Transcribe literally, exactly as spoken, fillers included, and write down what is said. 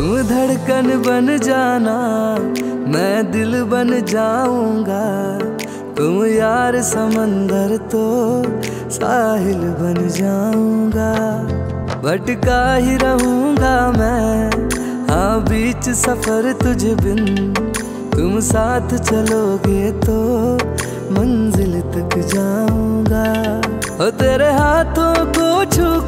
तुम धड़कन बन जाना, मैं दिल बन जाऊंगा। तुम यार समंदर तो साहिल बन जाऊंगा। भटका ही रहूंगा मैं, हाँ बीच सफर तुझ बिन। तुम साथ चलोगे तो मंजिल तक जाऊंगा। और तेरे हाथों को छू